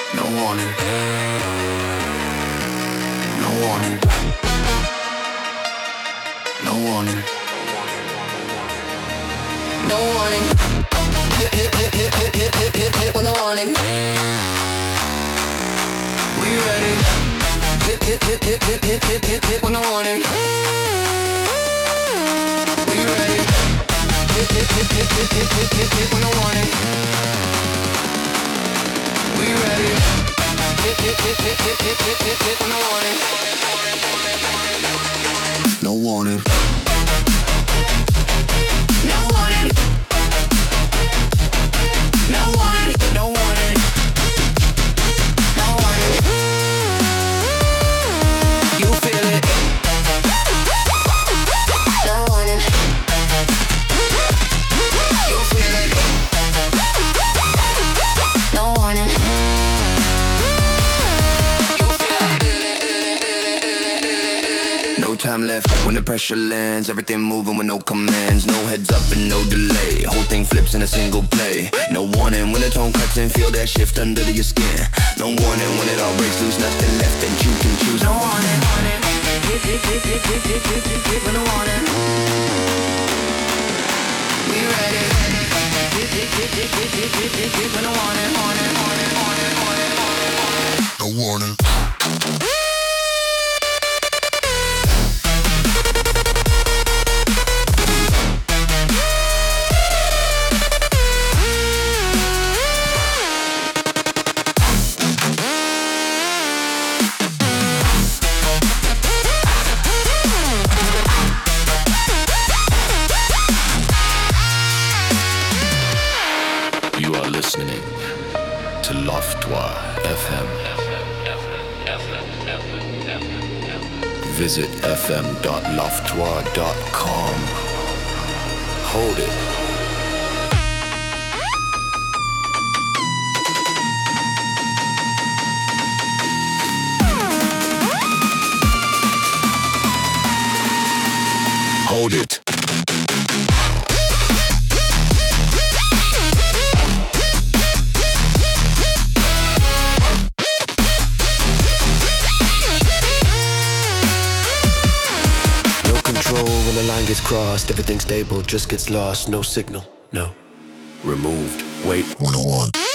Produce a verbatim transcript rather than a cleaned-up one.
No warning. No warning. No warning. No warning. Hit, hit, hit, hit, hit, hit, hit, hit, hit with no warning. We ready? Hit, hit, hit, hit, hit, hit, hit, hit, hit with no warning. We ready? Hit, hit, hit, hit, hit, hit, hit, hit, hit with no warning. We ready? Hit, hit, hit, hit, hit, hit, hit, hit, hit with no warning. No warning. No warning. No warning. No warning. No warning. You feel it. No warning. You feel it. No warning. No time left when the pressure lands. Everything moving with no commands. No heads up and no delay. Whole thing flips in a single play. No warning when the tone cuts and feel that shift under your skin. No warning when it all breaks loose. Nothing left and you can choose. No warning, warning. Hit, hit, hit, hit, hit, hit, hit, hit, hit with no warning. We ready. Hit, hit, hit, hit, hit, hit, hit, hit, hit with no warning, warning, warning, warning, warning, warning. No warning. Listening to Loftoir F M. Visit f m dot loftoir dot com. Hold it. Hold it. When the line gets crossed, everything stable just gets lost. No signal, no. Removed. Wait. one oh one.